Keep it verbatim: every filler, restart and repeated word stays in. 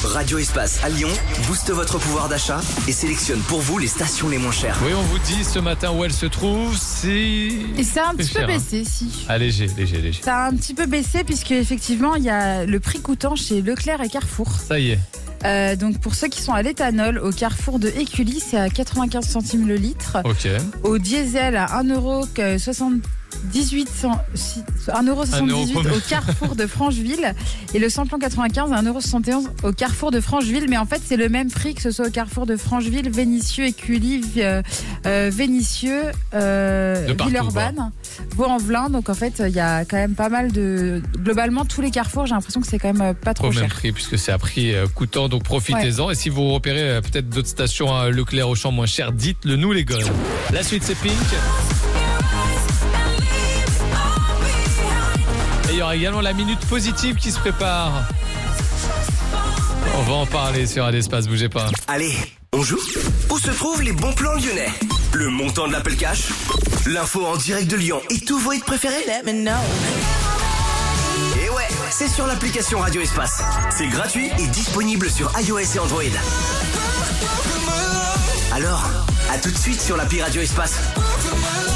Radio Espace à Lyon booste votre pouvoir d'achat et sélectionne pour vous les stations les moins chères. Oui, on vous dit ce matin où elle se trouve, c'est... Et ça a un petit cher, peu hein. baissé, si. Ah, léger, léger, léger. Ça a un petit peu baissé puisque effectivement il y a le prix coûtant chez Leclerc et Carrefour. Ça y est. Euh, donc pour ceux qui sont à l'éthanol, au Carrefour de Écully, c'est à quatre-vingt-quinze centimes le litre. Ok. Au diesel à un euro soixante-dix-huit un euro soixante-dix-huit au Carrefour de Francheville. Et le samplon quatre-vingt-quinze à un euro soixante et onze au Carrefour de Francheville. Mais en fait, c'est le même prix que ce soit au Carrefour de Francheville, Vénissieux, Écully, euh, euh, Vénissieux, euh, Villeurbanne, Vaux-en-Velin. Donc en fait, il y a quand même pas mal de... Globalement, tous les carrefours, j'ai l'impression que c'est quand même pas trop Au cher. même prix, puisque c'est à prix euh, coûtant, donc profitez-en. Ouais. Et si vous repérez euh, peut-être d'autres stations à Leclerc, Auchan moins cher, dites-le nous les gars. La suite, c'est Pink. Et il y aura également la minute positive qui se prépare. On va en parler sur un espace, bougez pas. Allez, on joue? Où se trouvent les bons plans lyonnais? Le montant de l'Apple Cash? L'info en direct de Lyon et tous vos hits préférés? Let me know. Et ouais, c'est sur l'application Radio Espace. C'est gratuit et disponible sur iOS et Android. Alors, à tout de suite sur l'appli Radio Espace.